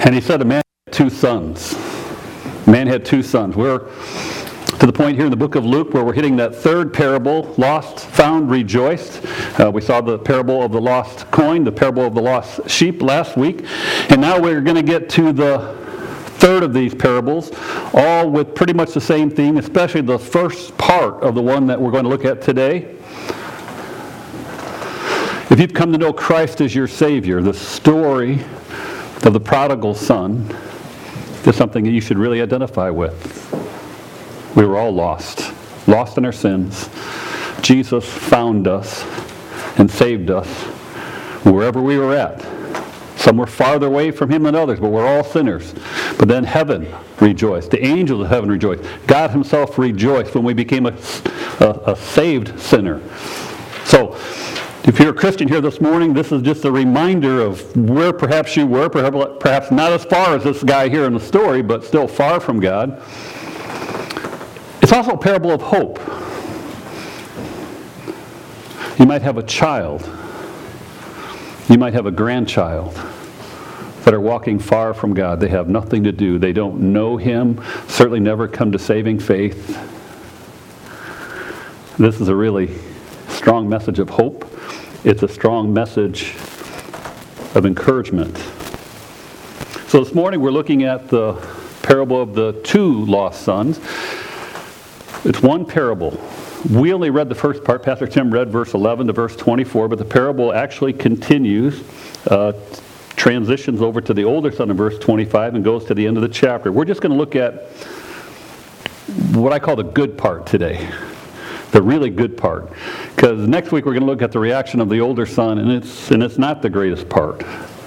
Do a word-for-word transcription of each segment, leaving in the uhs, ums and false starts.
And he said a man had two sons. Man had two sons. We're to the point here in the book of Luke where we're hitting that third parable, lost, found, rejoiced. Uh, we saw the parable of the lost coin, the parable of the lost sheep last week. And now we're going to get to the third of these parables, all with pretty much the same theme, especially the first part of the one that we're going to look at today. If you've come to know Christ as your Savior, the story of the prodigal son is something that you should really identify with. We were all lost, lost in our sins. Jesus found us and saved us wherever we were at. Some were farther away from him than others, but we're all sinners. But then heaven rejoiced. The angels of heaven rejoiced. God himself rejoiced when we became a, a, a saved sinner. So, if you're a Christian here this morning, this is just a reminder of where perhaps you were, perhaps, perhaps not as far as this guy here in the story, but still far from God. It's also a parable of hope. You might have a child. You might have a grandchild that are walking far from God. They have nothing to do. They don't know him, certainly never come to saving faith. This is a really strong message of hope. It's a strong message of encouragement. So this morning we're looking at the parable of the two lost sons. It's one parable. We only read the first part. Pastor Tim read verse eleven to verse twenty-four, but the parable actually continues, uh, transitions over to the older son in verse twenty-five and goes to the end of the chapter. We're just going to look at what I call the good part today. The really good part. Because next week we're going to look at the reaction of the older son, and it's and it's not the greatest part.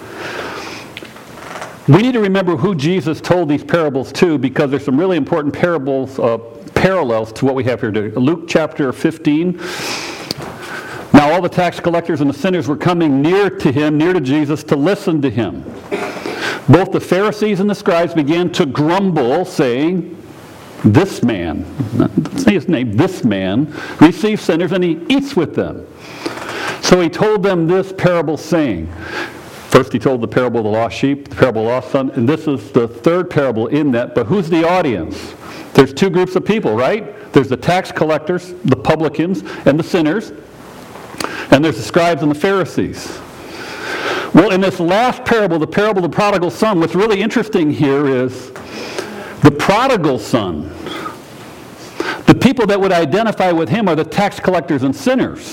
We need to remember who Jesus told these parables to, because there's some really important parables, uh, parallels to what we have here today. Luke chapter fifteen. Now all the tax collectors and the sinners were coming near to him, near to Jesus, to listen to him. Both the Pharisees and the scribes began to grumble, saying, this man, say his name, this man, receives sinners and he eats with them. So he told them this parable saying, first he told the parable of the lost sheep, the parable of the lost son, and this is the third parable in that, but who's the audience? There's two groups of people, right? There's the tax collectors, the publicans, and the sinners, and there's the scribes and the Pharisees. Well, in this last parable, the parable of the prodigal son, what's really interesting here is the prodigal son, the people that would identify with him are the tax collectors and sinners.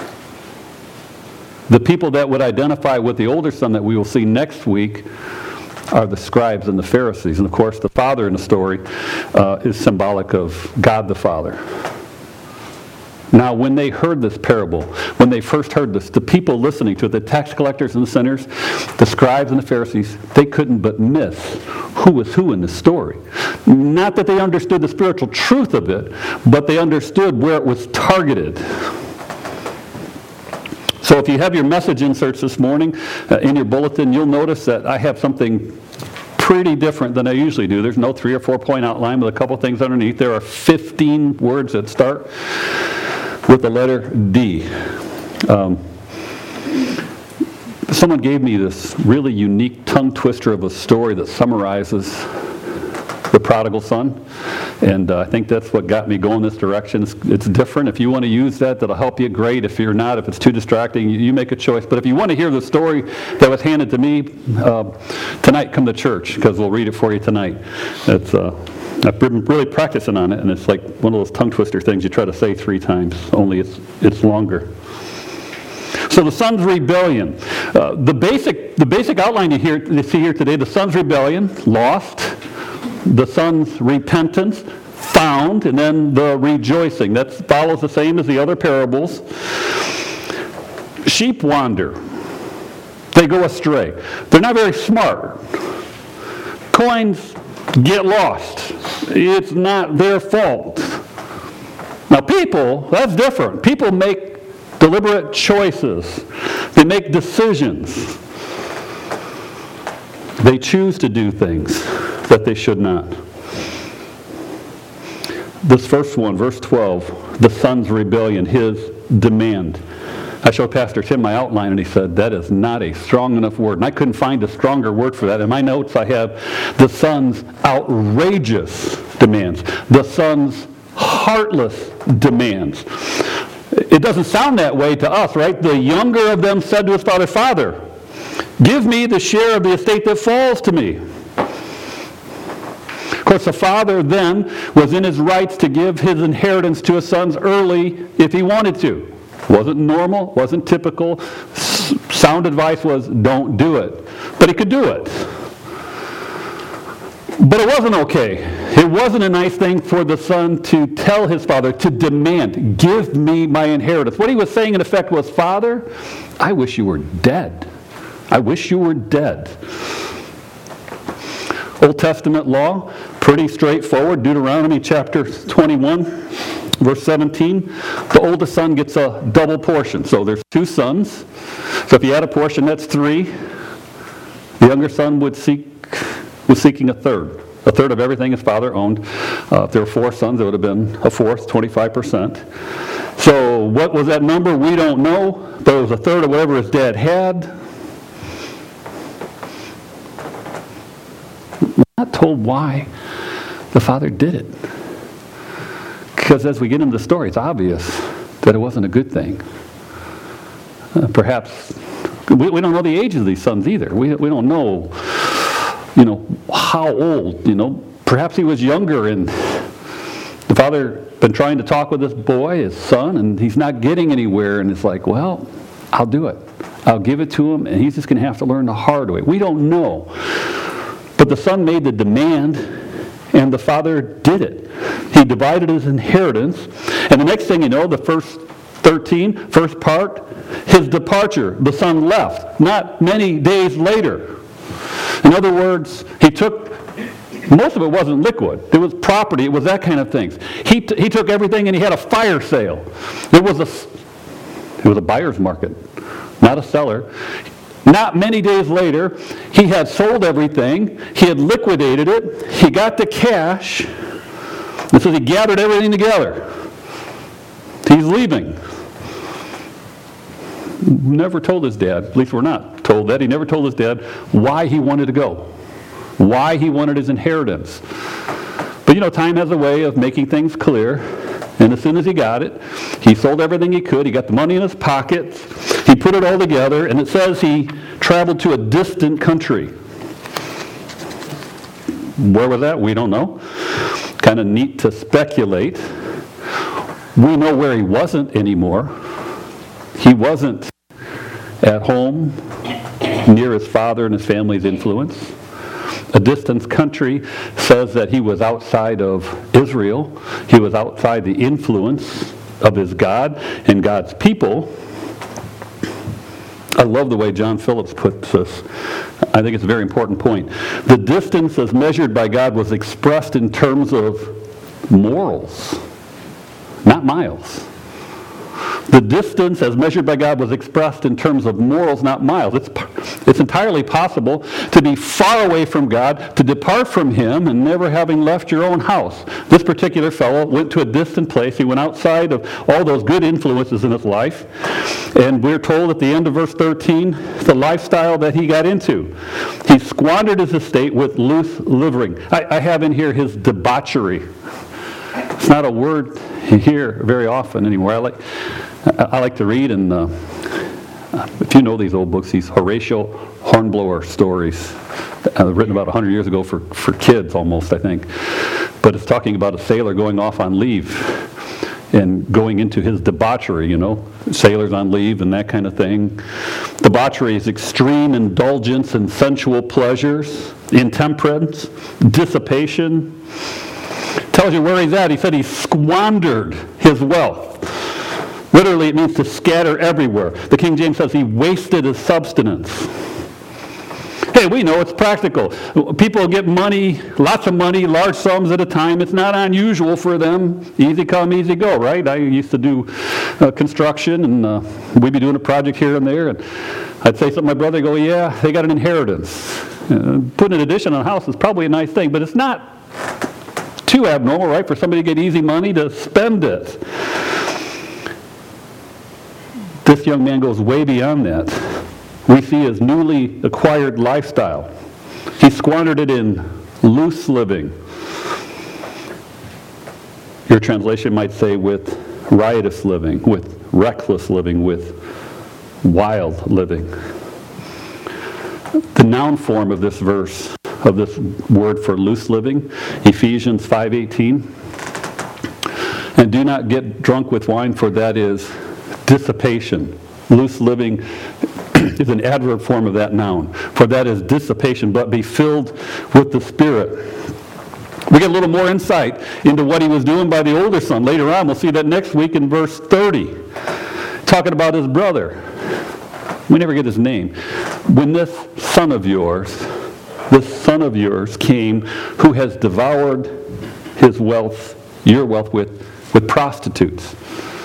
The people that would identify with the older son that we will see next week are the scribes and the Pharisees. And of course, the father in the story uh, is symbolic of God the Father. Now, when they heard this parable, when they first heard this, the people listening to it, the tax collectors and the sinners, the scribes and the Pharisees, they couldn't but miss who was who in the story. Not that they understood the spiritual truth of it, but they understood where it was targeted. So if you have your message inserts this morning uh, in your bulletin, you'll notice that I have something pretty different than I usually do. There's no three or four point outline with a couple things underneath. There are fifteen words that start with the letter D. Um, someone gave me this really unique tongue twister of a story that summarizes the prodigal son, and uh, I think that's what got me going this direction. It's, it's different. If you want to use that, that'll help you, great. If you're not, if it's too distracting, you, you make a choice. But if you want to hear the story that was handed to me uh, tonight, come to church, because we'll read it for you tonight. It's uh, I've been really practicing on it, and it's like one of those tongue twister things you try to say three times, only it's it's longer. So the son's rebellion. Uh, the basic the basic outline you, hear, you see here today, the son's rebellion, lost. The son's repentance, found, and then the rejoicing. That follows the same as the other parables. Sheep wander. They go astray. They're not very smart. Coins get lost. It's not their fault. Now people, that's different. People make deliberate choices. They make decisions. They choose to do things that they should not. This first one, verse twelve, the son's rebellion, his demand. I showed Pastor Tim my outline, and he said, that is not a strong enough word. And I couldn't find a stronger word for that. In my notes, I have the son's outrageous demands, the son's heartless demands. It doesn't sound that way to us, right? The younger of them said to his father, Father, give me the share of the estate that falls to me. Of course, the father then was in his rights to give his inheritance to his sons early if he wanted to. Wasn't normal, wasn't typical. Sound advice was, don't do it. But he could do it. But it wasn't okay. It wasn't a nice thing for the son to tell his father, to demand, give me my inheritance. What he was saying in effect was, Father, I wish you were dead. I wish you were dead. Old Testament law, pretty straightforward. Deuteronomy chapter twenty-one, verse seventeen. The oldest son gets a double portion. So there's two sons. So if you had a portion, that's three. The younger son would seek was seeking a third. A third of everything his father owned. Uh, if there were four sons, it would have been a fourth, twenty-five percent. So what was that number? We don't know. But it was a third of whatever his dad had. Not told why the father did it. Because as we get into the story, it's obvious that it wasn't a good thing. Uh, perhaps, we, we don't know the age of these sons either. We, we don't know, you know, how old, you know. Perhaps he was younger and the father been trying to talk with this boy, his son, and he's not getting anywhere. And it's like, well, I'll do it. I'll give it to him, and he's just going to have to learn the hard way. We don't know. But the son made the demand, and the father did it. He divided his inheritance. And the next thing you know, the first thirteen, first part, his departure, the son left, not many days later. In other words, he took, most of it wasn't liquid. It was property. It was that kind of things. He, t- he took everything and he had a fire sale. It was a, it was a buyer's market, not a seller. Not many days later, he had sold everything. He had liquidated it. He got the cash. It says he gathered everything together. He's leaving. Never told his dad, at least we're not told that. He never told his dad why he wanted to go, why he wanted his inheritance. But you know, time has a way of making things clear. And as soon as he got it, he sold everything he could. He got the money in his pockets. He put it all together. And it says he traveled to a distant country. Where was that? We don't know. Kind of neat to speculate. We know where he wasn't anymore. He wasn't at home near his father and his family's influence. A distant country says that he was outside of Israel. He was outside the influence of his God and God's people. I love the way John Phillips puts this. I think it's a very important point. The distance as measured by God was expressed in terms of morals, not miles. The distance as measured by God was expressed in terms of morals, not miles. It's, it's entirely possible to be far away from God, to depart from Him, and never having left your own house. This particular fellow went to a distant place. He went outside of all those good influences in his life. And we're told at the end of verse thirteen, the lifestyle that he got into. He squandered his estate with loose living. I, I have in here his debauchery. It's not a word you hear very often anymore. I like, I like to read, and uh, if you know these old books, these Horatio Hornblower stories, uh, written about one hundred years ago for, for kids almost, I think. But it's talking about a sailor going off on leave and going into his debauchery, you know, sailors on leave and that kind of thing. Debauchery is extreme indulgence in sensual pleasures, intemperance, dissipation. Tells you where he's at. He said he squandered his wealth. Literally, it means to scatter everywhere. The King James says he wasted his substance. Hey, we know it's practical. People get money, lots of money, large sums at a time. It's not unusual for them. Easy come, easy go, right? I used to do uh, construction, and uh, we'd be doing a project here and there, and I'd say something to my brother, go, yeah, they got an inheritance. Uh, putting an addition on a house is probably a nice thing, but it's not too abnormal, right, for somebody to get easy money to spend it. This young man goes way beyond that. We see his newly acquired lifestyle. He squandered it in loose living. Your translation might say with riotous living, with reckless living, with wild living. The noun form of this verse, of this word for loose living, Ephesians five eighteen. And do not get drunk with wine, for that is dissipation. Loose living is an adverb form of that noun. For that is dissipation, but be filled with the Spirit. We get a little more insight into what he was doing by the older son. Later on, we'll see that next week in verse thirty. Talking about his brother. We never get his name. When this son of yours, this son of yours came who has devoured his wealth, your wealth with, with prostitutes.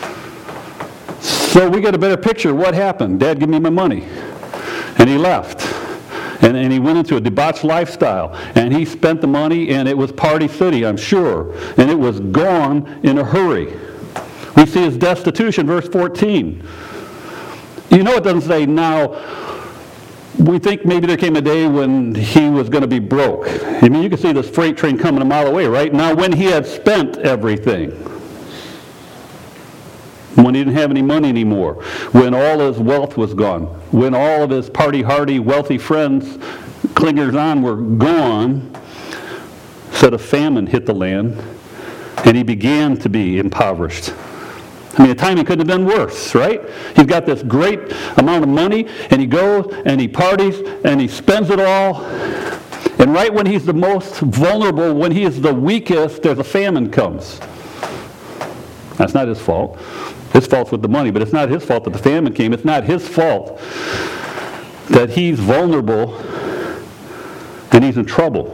So we get a better picture of what happened. Dad, give me my money. And he left. And, and he went into a debauched lifestyle. And he spent the money, and it was Party City, I'm sure. And it was gone in a hurry. We see his destitution, verse fourteen. You know it doesn't say now. We think maybe there came a day when he was going to be broke. I mean, you can see this freight train coming a mile away, right? Now, when he had spent everything. When he didn't have any money anymore, when all his wealth was gone, when all of his party-hardy, wealthy friends, clingers on, were gone, said a famine hit the land, and he began to be impoverished. I mean, the timing couldn't have been worse, right? He's got this great amount of money, and he goes, and he parties, and he spends it all, and right when he's the most vulnerable, when he is the weakest, there's a famine comes. That's not his fault. His fault's with the money, but it's not his fault that the famine came. It's not his fault that he's vulnerable and he's in trouble.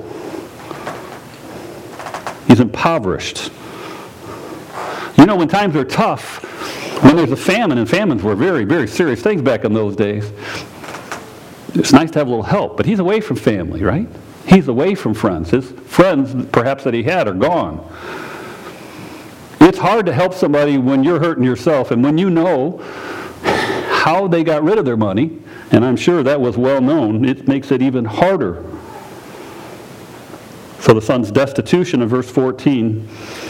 He's impoverished. You know, when times are tough, when there's a famine, and famines were very, very serious things back in those days, it's nice to have a little help, but he's away from family, right? He's away from friends. His friends, perhaps that he had, are gone. It's hard to help somebody when you're hurting yourself, and when you know how they got rid of their money, and I'm sure that was well known, it makes it even harder. So the son's destitution in verse fourteen,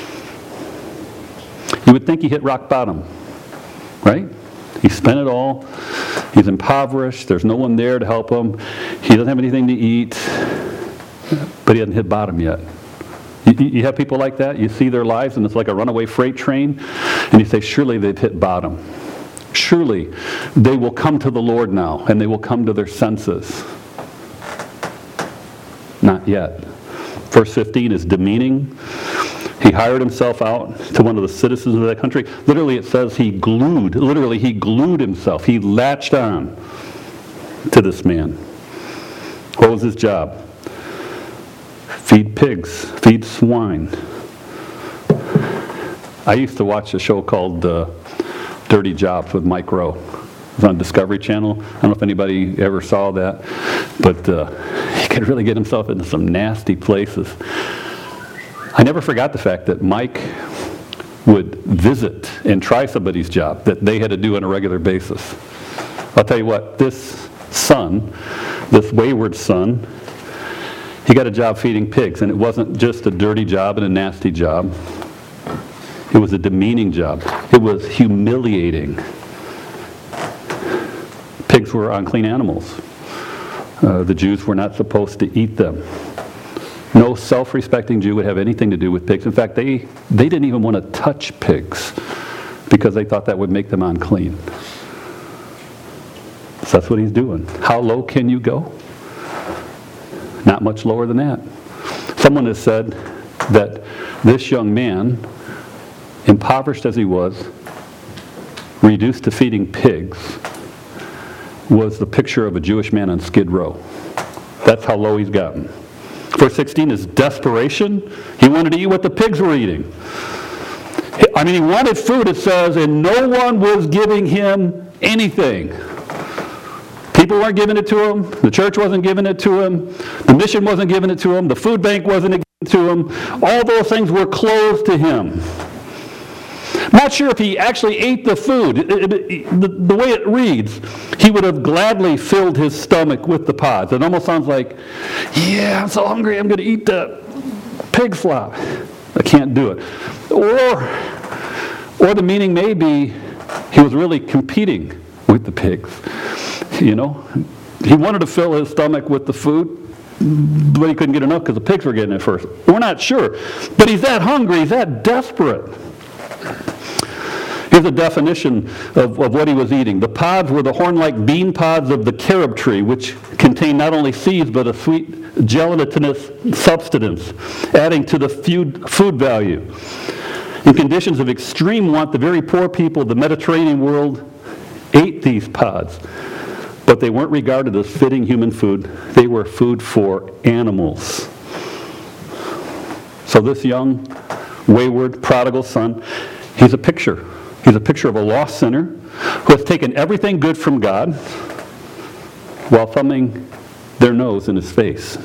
you would think he hit rock bottom, right? He spent it all. He's impoverished. There's no one there to help him. He doesn't have anything to eat, but he hasn't hit bottom yet. You have people like that, you see their lives, and it's like a runaway freight train, and you say, surely they've hit bottom. Surely they will come to the Lord now, and they will come to their senses. Not yet. Verse fifteen is demeaning. He hired himself out to one of the citizens of that country. Literally it says he glued, literally he glued himself. He latched on to this man. What was his job? Feed pigs, feed swine. I used to watch a show called uh, Dirty Jobs with Mike Rowe. It was on Discovery Channel. I don't know if anybody ever saw that, but uh, he could really get himself into some nasty places. I never forgot the fact that Mike would visit and try somebody's job that they had to do on a regular basis. I'll tell you what, this son, this wayward son, he got a job feeding pigs, and it wasn't just a dirty job and a nasty job. It was a demeaning job. It was humiliating. Pigs were unclean animals. Uh, the Jews were not supposed to eat them. No self-respecting Jew would have anything to do with pigs. In fact, they, they didn't even want to touch pigs because they thought that would make them unclean. So that's what he's doing. How low can you go? Not much lower than that. Someone has said that this young man, impoverished as he was, reduced to feeding pigs, was the picture of a Jewish man on Skid Row. That's how low he's gotten. Verse sixteen is desperation. He wanted to eat what the pigs were eating. I mean, he wanted food, it says, and no one was giving him anything. People weren't giving it to him. The church wasn't giving it to him. The mission wasn't giving it to him. The food bank wasn't giving it to him. All those things were closed to him. Not sure if he actually ate the food. It, it, it, the, the way it reads, he would have gladly filled his stomach with the pods. It almost sounds like, yeah, I'm so hungry, I'm going to eat that pig slop. I can't do it. Or, or the meaning may be he was really competing with the pigs. You know, he wanted to fill his stomach with the food, but he couldn't get enough because the pigs were getting it first. We're not sure. But he's that hungry, he's that desperate. Here's a definition of, of what he was eating. The pods were the horn-like bean pods of the carob tree, which contain not only seeds, but a sweet gelatinous substance, adding to the food, food value. In conditions of extreme want, the very poor people of the Mediterranean world ate these pods, but they weren't regarded as fitting human food. They were food for animals. So this young, wayward, prodigal son, he's a picture. He's a picture of a lost sinner who has taken everything good from God while thumbing their nose in his face.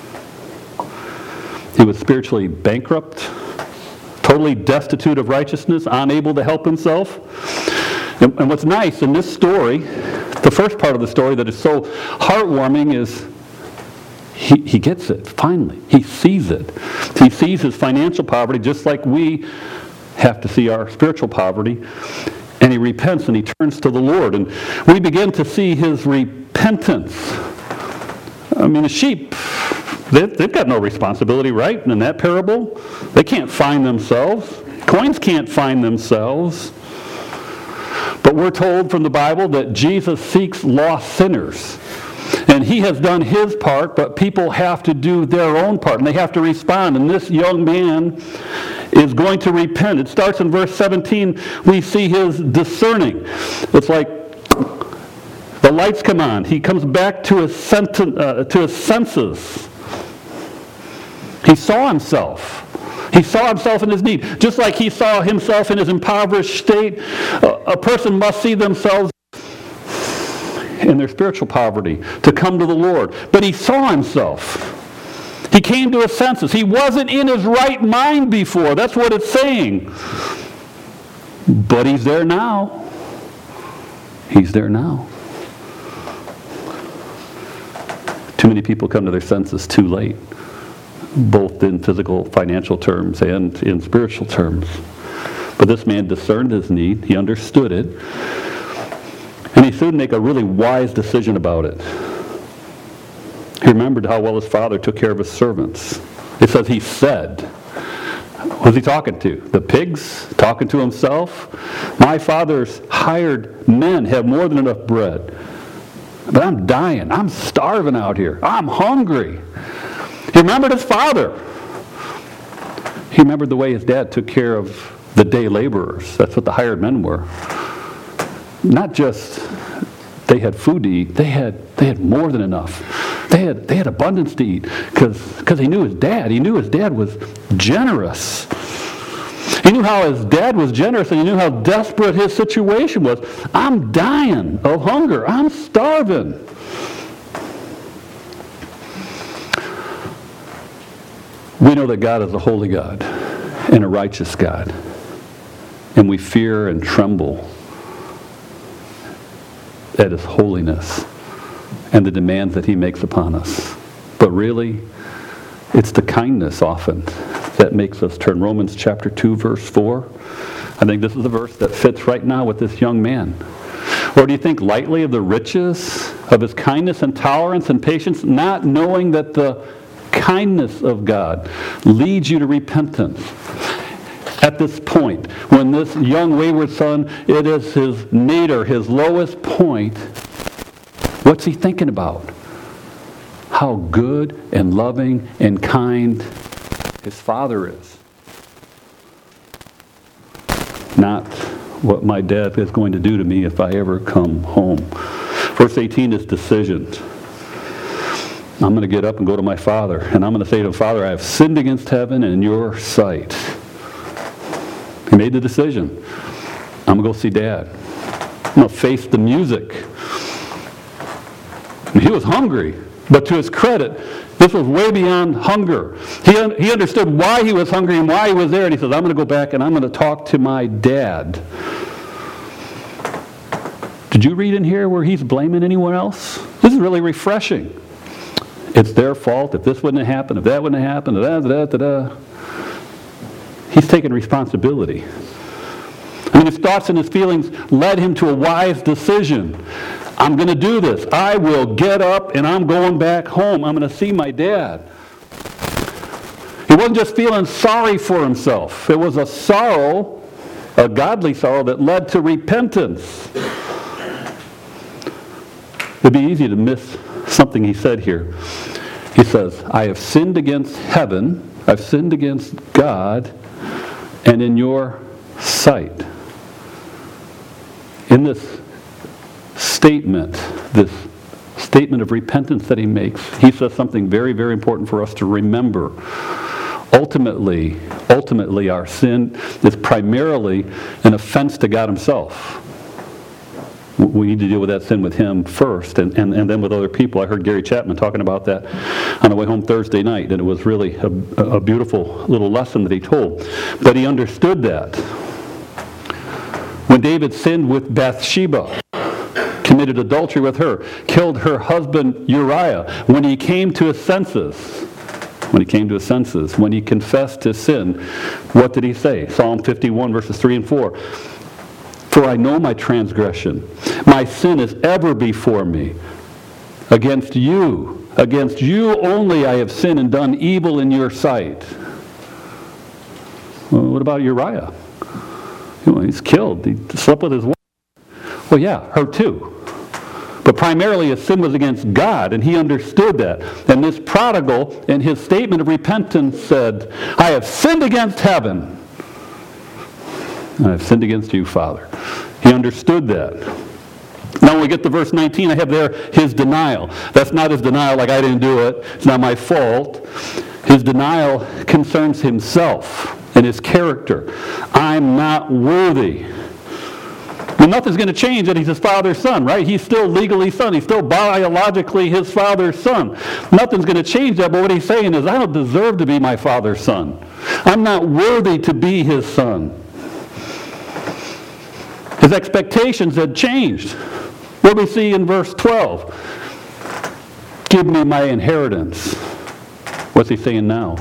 He was spiritually bankrupt, totally destitute of righteousness, unable to help himself. And, and what's nice in this story, the first part of the story that is so heartwarming is he, he gets it, finally. He sees it. He sees his financial poverty just like we have to see our spiritual poverty, and he repents and he turns to the Lord, and we begin to see his repentance. I mean, the sheep, they've, they've got no responsibility, right? In that parable, they can't find themselves. Coins can't find themselves. But we're told from the Bible that Jesus seeks lost sinners. And he has done his part, but people have to do their own part, and they have to respond. And this young man is going to repent. It starts in verse seventeen. We see his discerning. It's like the lights come on. He comes back to his, senten- uh, to his senses. He saw himself. He saw himself in his need. Just like he saw himself in his impoverished state, a, a person must see themselves in their spiritual poverty to come to the Lord. But he saw himself. He came to his senses. He wasn't in his right mind before. That's what it's saying. But he's there now. He's there now. Too many people come to their senses too late, both in physical, financial terms and in spiritual terms. But this man discerned his need. He understood it. And he soon made a really wise decision about it. He remembered how well his father took care of his servants. It says he said, who's he talking to? The pigs? Talking to himself? My father's hired men have more than enough bread. But I'm dying. I'm starving out here. I'm hungry. He remembered his father. He remembered the way his dad took care of the day laborers. That's what the hired men were. Not just they had food to eat, they had they had more than enough. They had they had abundance to eat because because he knew his dad. He knew his dad was generous. He knew how his dad was generous, and he knew how desperate his situation was. I'm dying of hunger. I'm starving. We know that God is a holy God and a righteous God, and we fear and tremble at his holiness and the demands that he makes upon us. But really, it's the kindness often that makes us turn. Romans chapter two, verse four. I think this is the verse that fits right now with this young man. Or do you think lightly of the riches of his kindness and tolerance and patience, not knowing that the kindness of God leads you to repentance? At this point, when this young wayward son, it is his nadir, his lowest point, what's he thinking about? How good and loving and kind his father is. Not what my dad is going to do to me if I ever come home. Verse eighteen is decision. I'm going to get up and go to my father, and I'm going to say to him, Father, I have sinned against heaven and in your sight. He made the decision. I'm going to go see Dad. I'm going to face the music. And he was hungry, but to his credit, This was way beyond hunger. He, un- he understood why he was hungry and why he was there, and he says, I'm going to go back and I'm going to talk to my dad. Did you read in here where he's blaming anyone else? This is really refreshing. It's their fault if this wouldn't have happened, if that wouldn't have happened, da da da da. He's taking responsibility. I mean, his thoughts and his feelings led him to a wise decision. I'm going to do this. I will get up and I'm going back home. I'm going to see my dad. He wasn't just feeling sorry for himself. It was a sorrow, a godly sorrow that led to repentance. It'd be easy to miss something he said here. He says, I have sinned against heaven, I've sinned against God, and in your sight. In this statement, this statement of repentance that he makes, he says something very, very important for us to remember. Ultimately, ultimately our sin is primarily an offense to God himself. We need to deal with that sin with him first, and, and, and then with other people. I heard Gary Chapman talking about that on the way home Thursday night, and it was really a, a beautiful little lesson that he told. But he understood that. When David sinned with Bathsheba, committed adultery with her, killed her husband Uriah, when he came to his senses, when he came to his senses, when he confessed his sin, what did he say? Psalm fifty-one, verses three and four. For I know my transgression. My sin is ever before me. Against you, against you only I have sinned and done evil in your sight. Well, what about Uriah? Well, he's killed. He slept with his wife. Well, yeah, her too. But primarily his sin was against God, and he understood that. And this prodigal, in his statement of repentance, said, I have sinned against heaven. And I have sinned against you, Father. He understood that. Now when we get to verse nineteen, I have there his denial. That's not his denial like I didn't do it. It's not my fault. His denial concerns himself and his character. I'm not worthy. Well, nothing's going to change that he's his father's son, right? He's still legally son. He's still biologically his father's son. Nothing's going to change that, but what he's saying is, I don't deserve to be my father's son. I'm not worthy to be his son. His expectations had changed. What do we see in verse twelve? Give me my inheritance. What's he saying now?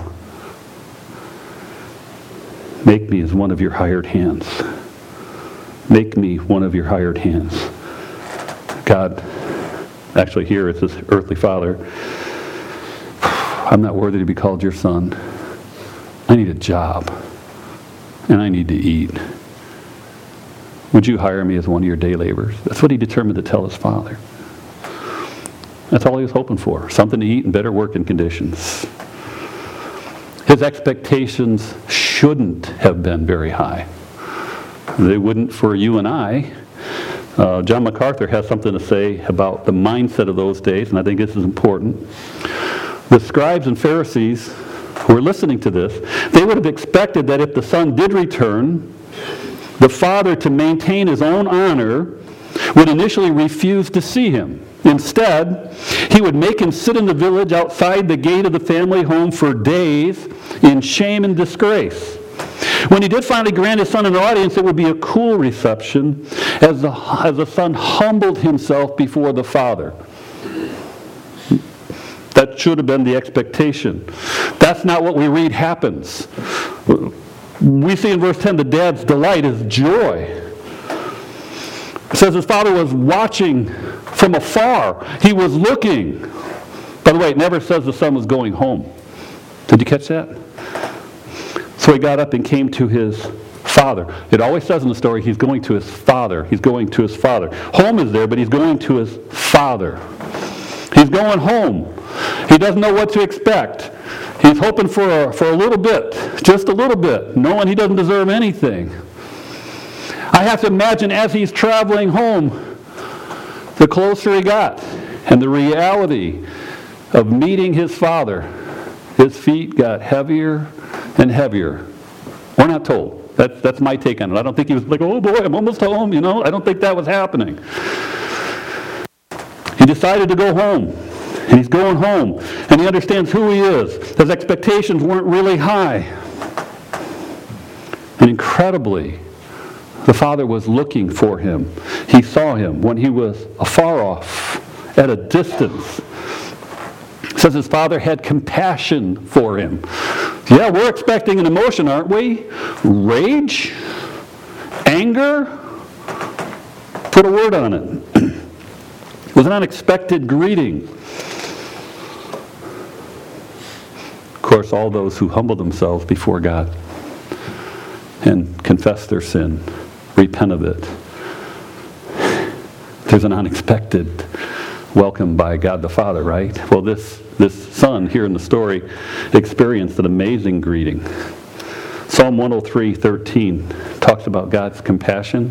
Make me as one of your hired hands. Make me one of your hired hands. God, actually here it's his earthly father. I'm not worthy to be called your son. I need a job. And I need to eat. Would you hire me as one of your day laborers? That's what he determined to tell his father. That's all he was hoping for. Something to eat and better working conditions. His expectations shouldn't have been very high. They wouldn't for you and I. Uh, John MacArthur has something to say about the mindset of those days, and I think this is important. The scribes and Pharisees who were listening to this, they would have expected that if the son did return, the father, to maintain his own honor, would initially refuse to see him. Instead, he would make him sit in the village outside the gate of the family home for days in shame and disgrace. When he did finally grant his son an audience, it would be a cool reception as the, as the son humbled himself before the father. That should have been the expectation. That's not what we read happens. We see in verse ten the dad's delight is joy. It says his father was watching from afar. He was looking. By the way, it never says the son was going home. Did you catch that? So he got up and came to his father. It always says in the story he's going to his father. He's going to his father. Home is there, but he's going to his father. He's going home. He doesn't know what to expect. He's hoping for a, for a little bit, just a little bit, knowing he doesn't deserve anything. I have to imagine as he's traveling home, the closer he got, and the reality of meeting his father, his feet got heavier and heavier. We're not told. That's, that's my take on it. I don't think he was like, oh boy, I'm almost home, you know. I don't think that was happening. He decided to go home. And he's going home, and he understands who he is. His expectations weren't really high. And incredibly, the Father was looking for him. He saw him when he was afar off, at a distance. It says his Father had compassion for him. Yeah, we're expecting an emotion, aren't we? Rage? Anger? Put a word on it. It was an unexpected greeting. Of course, all those who humble themselves before God and confess their sin, repent of it, there's an unexpected welcome by God the Father, right? Well, this, this son here in the story experienced an amazing greeting. Psalm one oh three, thirteen talks about God's compassion.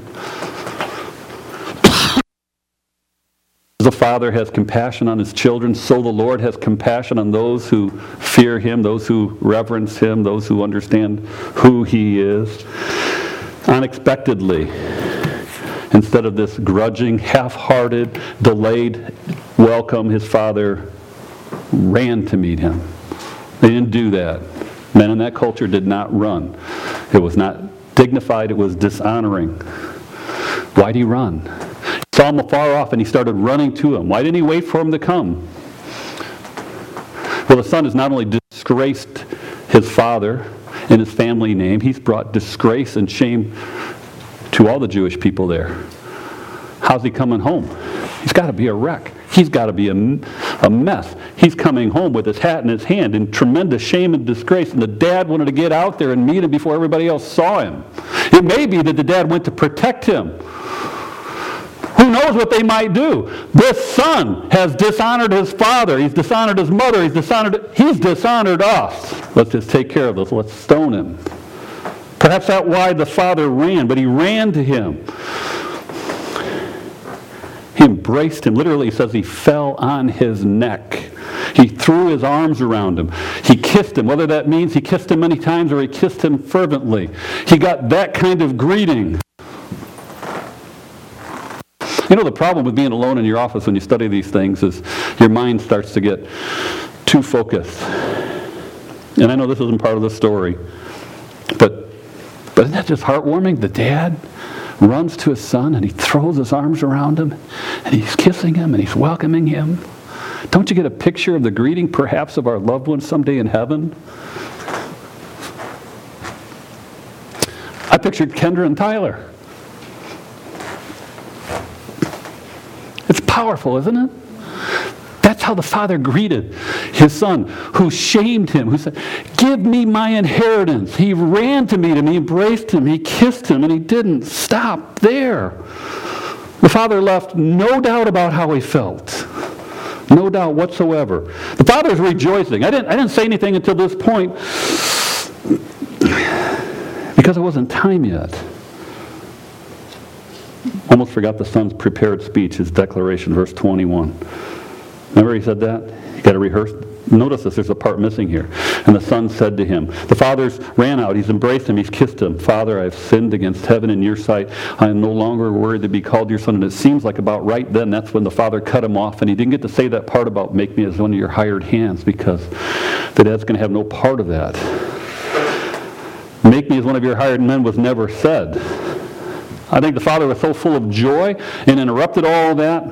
The Father has compassion on his children, so the Lord has compassion on those who fear him, those who reverence him, those who understand who he is. Unexpectedly, instead of this grudging, half-hearted, delayed welcome, his Father ran to meet him. They didn't do that. Men in that culture did not run. It was not dignified, it was dishonoring. Why'd he run? He saw him afar off and he started running to him. Why didn't he wait for him to come? Well, the son has not only disgraced his father and his family name, he's brought disgrace and shame to all the Jewish people there. How's he coming home? He's got to be a wreck. He's got to be a, a mess. He's coming home with his hat in his hand in tremendous shame and disgrace, and the dad wanted to get out there and meet him before everybody else saw him. It may be that the dad went to protect him. Who knows what they might do? This son has dishonored his father. He's dishonored his mother. He's dishonored, he's dishonored us. Let's just take care of this. Let's stone him. Perhaps that's why the father ran, but he ran to him. He embraced him. Literally, it says he fell on his neck. He threw his arms around him. He kissed him. Whether that means he kissed him many times or he kissed him fervently. He got that kind of greeting. You know, the problem with being alone in your office when you study these things is your mind starts to get too focused. And I know this isn't part of the story, but, but isn't that just heartwarming? The dad runs to his son and he throws his arms around him and he's kissing him and he's welcoming him. Don't you get a picture of the greeting perhaps of our loved ones someday in heaven? I pictured Kendra and Tyler. It's powerful, isn't it? That's how the father greeted his son, who shamed him, who said, "Give me my inheritance." He ran to meet him, he embraced him, he kissed him, and he didn't stop there. The father left no doubt about how he felt. No doubt whatsoever. The father's rejoicing. I didn't, I didn't say anything until this point because it wasn't time yet. Almost forgot the son's prepared speech, his declaration, verse twenty-one. Remember he said that? You got to rehearse. Notice this, there's a part missing here. And the son said to him, the father's ran out, he's embraced him, he's kissed him. "Father, I have sinned against heaven and your sight. I am no longer worthy to be called your son." And it seems like about right then, that's when the father cut him off. And he didn't get to say that part about "make me as one of your hired hands," because the dad's going to have no part of that. "Make me as one of your hired men" was never said. I think the father was so full of joy and interrupted all of that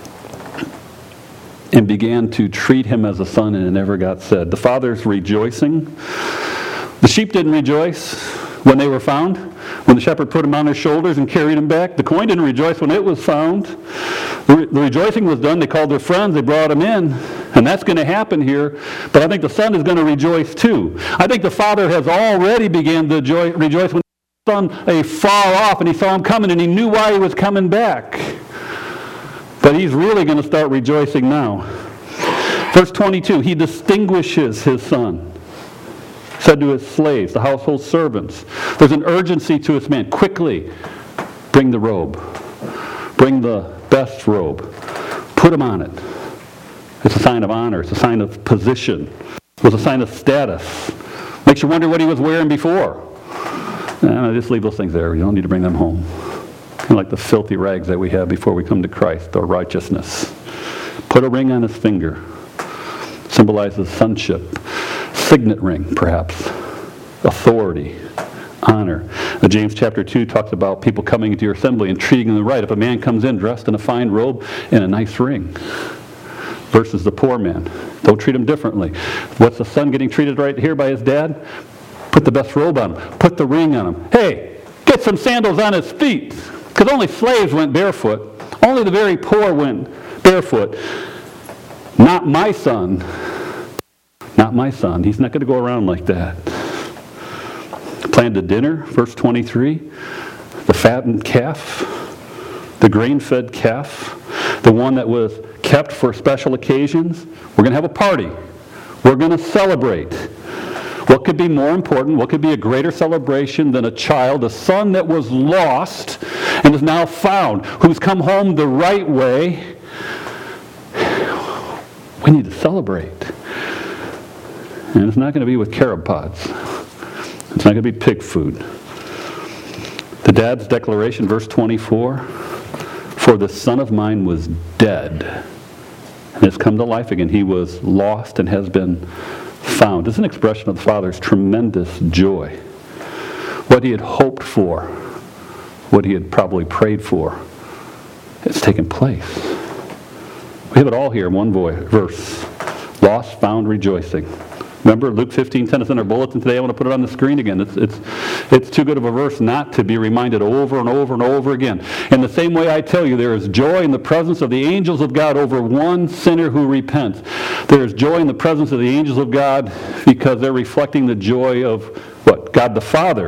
and began to treat him as a son, and it never got said. The father's rejoicing. The sheep didn't rejoice when they were found. When the shepherd put him on his shoulders and carried him back. The coin didn't rejoice when it was found. The, re- the rejoicing was done. They called their friends. They brought him in. And that's going to happen here. But I think the son is going to rejoice too. I think the father has already began to joy, rejoice when the son a far off and he saw him coming and he knew why he was coming back. But he's really going to start rejoicing now. Verse twenty-two, he distinguishes his son. Said to his slaves, the household servants, there's an urgency to his man. Quickly, bring the robe. Bring the best robe. Put him on it. It's a sign of honor. It's a sign of position. It was a sign of status. Makes you wonder what he was wearing before. No, just leave those things there. You don't need to bring them home. Kind of like the filthy rags that we have before we come to Christ, or righteousness. Put a ring on his finger. Symbolizes sonship. Signet ring, perhaps. Authority. Honor. Uh, James chapter two talks about people coming into your assembly and treating them right. If a man comes in dressed in a fine robe and a nice ring, versus the poor man, don't treat him differently. What's the son getting treated right here by his dad? Put the best robe on him. Put the ring on him. Hey, get some sandals on his feet. Because only slaves went barefoot. Only the very poor went barefoot. Not my son. Not my son. He's not going to go around like that. Planned a dinner, verse twenty-three. The fattened calf. The grain-fed calf. The one that was kept for special occasions. We're going to have a party. We're going to celebrate. What could be more important? What could be a greater celebration than a child, a son that was lost and is now found, who's come home the right way? We need to celebrate. And it's not going to be with carob pods. It's not going to be pig food. The dad's declaration, verse twenty-four, for the son of mine was dead and has come to life again. He was lost and has been found. It's an expression of the Father's tremendous joy. What he had hoped for, what he had probably prayed for, has taken place. We have it all here in one verse. Lost, found, rejoicing. Remember, Luke fifteen ten is in our bulletin today. I want to put it on the screen again. It's, it's, it's too good of a verse not to be reminded over and over and over again. In the same way I tell you, there is joy in the presence of the angels of God over one sinner who repents. There is joy in the presence of the angels of God because they're reflecting the joy of, what? God the Father.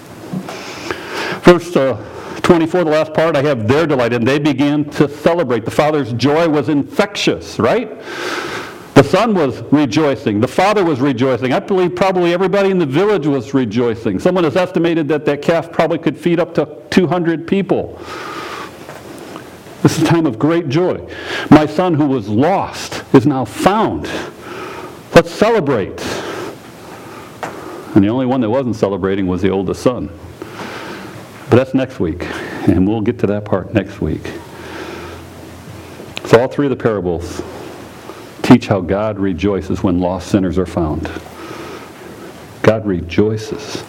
Verse uh, twenty-four, the last part, I have their delight, and they began to celebrate. The Father's joy was infectious, right? The son was rejoicing. The father was rejoicing. I believe probably everybody in the village was rejoicing. Someone has estimated that that calf probably could feed up to two hundred people. This is a time of great joy. My son who was lost is now found. Let's celebrate. And the only one that wasn't celebrating was the oldest son. But that's next week. And we'll get to that part next week. So all three of the parables teach how God rejoices when lost sinners are found. God rejoices.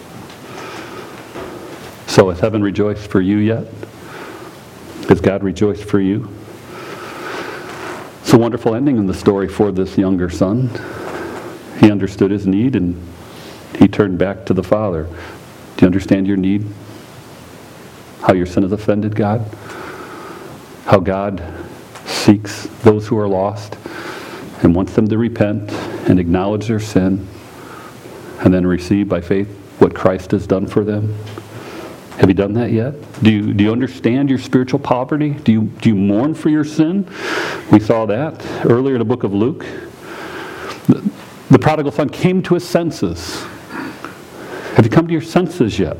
So has heaven rejoiced for you yet? Has God rejoiced for you? It's a wonderful ending in the story for this younger son. He understood his need and he turned back to the Father. Do you understand your need? How your sin has offended God? How God seeks those who are lost and wants them to repent and acknowledge their sin and then receive by faith what Christ has done for them? Have you done that yet? Do you, do you understand your spiritual poverty? Do you, do you mourn for your sin? We saw that earlier in the book of Luke. The, the prodigal son came to his senses. Have you come to your senses yet?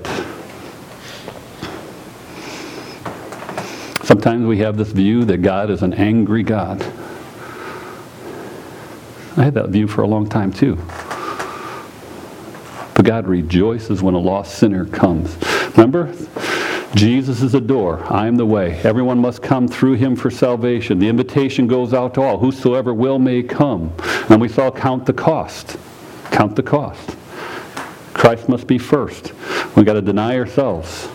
Sometimes we have this view that God is an angry God. I had that view for a long time too. But God rejoices when a lost sinner comes. Remember? Jesus is the door. I am the way. Everyone must come through him for salvation. The invitation goes out to all. Whosoever will may come. And we saw count the cost. Count the cost. Christ must be first. We've got to deny ourselves.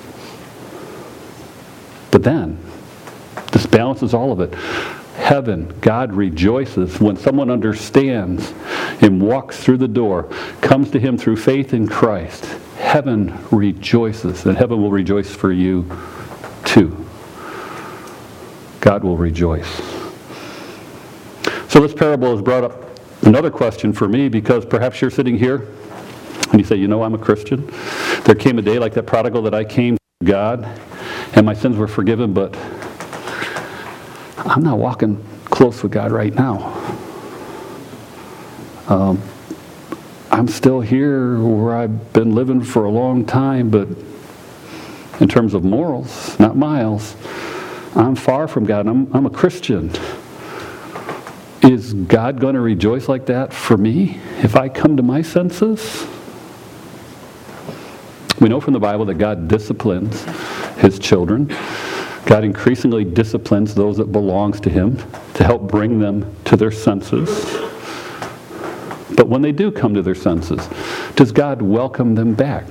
But then, this balances all of it. Heaven, God rejoices when someone understands and walks through the door, comes to him through faith in Christ. Heaven rejoices, and heaven will rejoice for you too. God will rejoice. So this parable has brought up another question for me, because perhaps you're sitting here and you say, you know, I'm a Christian. There came a day like that prodigal that I came to God and my sins were forgiven, but I'm not walking close with God right now. Um, I'm still here where I've been living for a long time, but in terms of morals, not miles, I'm far from God. I'm, I'm a Christian. Is God going to rejoice like that for me if I come to my senses? We know from the Bible that God disciplines his children. God increasingly disciplines those that belongs to him to help bring them to their senses. But when they do come to their senses, does God welcome them back?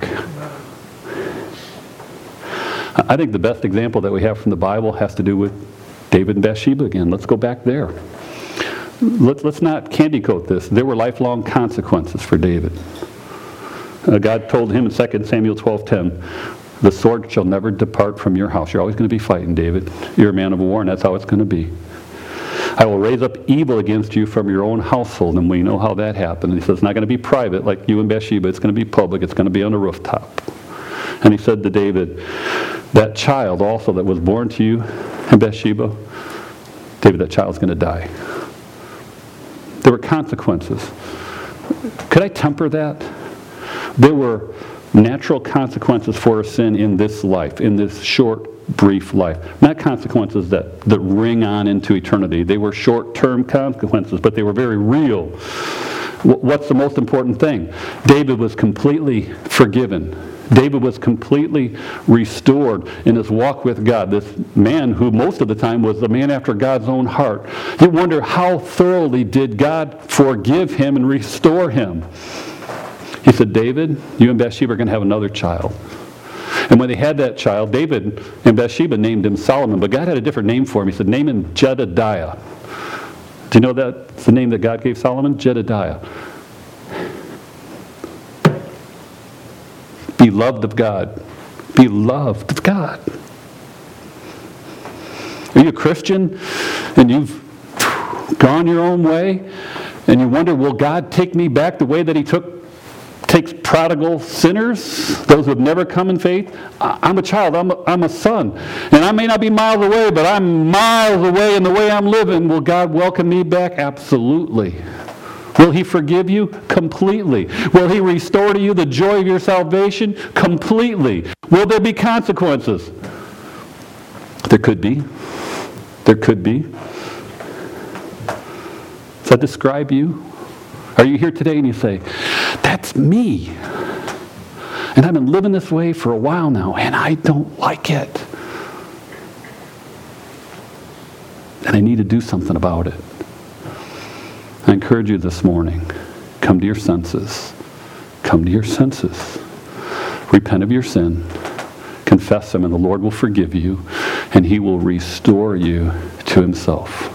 I think the best example that we have from the Bible has to do with David and Bathsheba again. Let's go back there. Let's, let's not candy coat this. There were lifelong consequences for David. Uh, God told him in Second Samuel twelve ten, the sword shall never depart from your house. You're always going to be fighting, David. You're a man of war, and that's how it's going to be. I will raise up evil against you from your own household. And we know how that happened. And he says it's not going to be private like you and Bathsheba. It's going to be public. It's going to be on the rooftop. And he said to David, that child also that was born to you and Bathsheba, David, that child's going to die. There were consequences. Could I temper that? There were natural consequences for a sin in this life, in this short, brief life. Not consequences that, that ring on into eternity. They were short-term consequences, but they were very real. What's the most important thing? David was completely forgiven. David was completely restored in his walk with God. This man who most of the time was the man after God's own heart. You wonder how thoroughly did God forgive him and restore him? He said, David, you and Bathsheba are going to have another child. And when they had that child, David and Bathsheba named him Solomon, but God had a different name for him. He said, name him Jedediah. Do you know that's the name that God gave Solomon? Jedediah. Beloved of God. Beloved of God. Are you a Christian and you've gone your own way and you wonder, will God take me back the way that he took takes prodigal sinners, those who have never come in faith? I'm a child, I'm a, I'm a son. And I may not be miles away, but I'm miles away in the way I'm living. Will God welcome me back? Absolutely. Will he forgive you? Completely. Will he restore to you the joy of your salvation? Completely. Will there be consequences? There could be. There could be. Does that describe you? Are you here today and you say, that's me. And I've been living this way for a while now, and I don't like it. And I need to do something about it. I encourage you this morning, come to your senses. Come to your senses. Repent of your sin. Confess them, and the Lord will forgive you, and he will restore you to himself.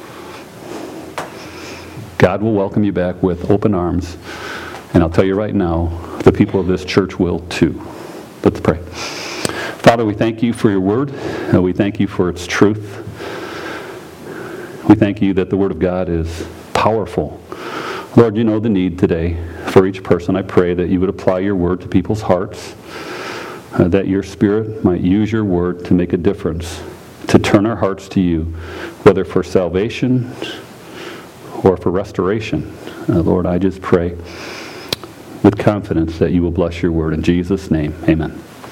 God will welcome you back with open arms. And I'll tell you right now, the people of this church will too. Let's pray. Father, we thank you for your word. And we thank you for its truth. We thank you that the word of God is powerful. Lord, you know the need today for each person. I pray that you would apply your word to people's hearts, uh, that your Spirit might use your word to make a difference, to turn our hearts to you, whether for salvation or for restoration. Uh, Lord, I just pray with confidence that you will bless your word. In Jesus' name, amen.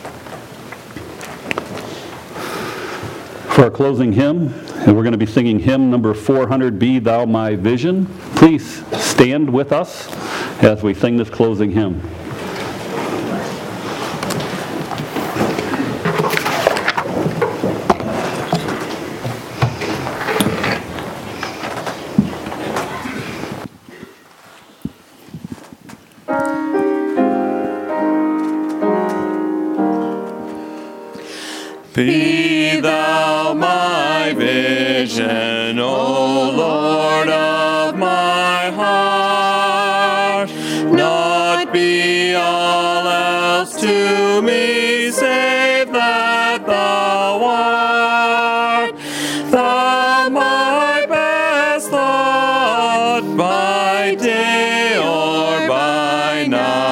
For our closing hymn, and we're going to be singing hymn number four hundred, Be Thou My Vision. Please stand with us as we sing this closing hymn. Be thou my vision, O Lord of my heart, not be all else to me, save that thou art. Thou my best thought by day or by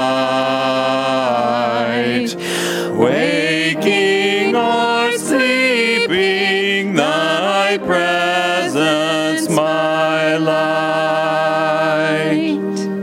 night, waking or sleeping, thy presence my light.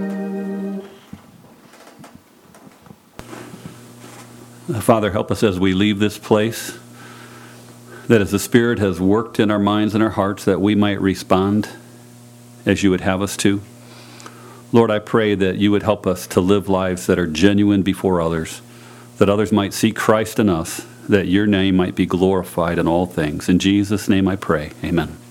Father, help us as we leave this place, that as the Spirit has worked in our minds and our hearts, that we might respond as you would have us to. Lord, I pray that you would help us to live lives that are genuine before others, that others might see Christ in us, that your name might be glorified in all things. In Jesus' name I pray. Amen.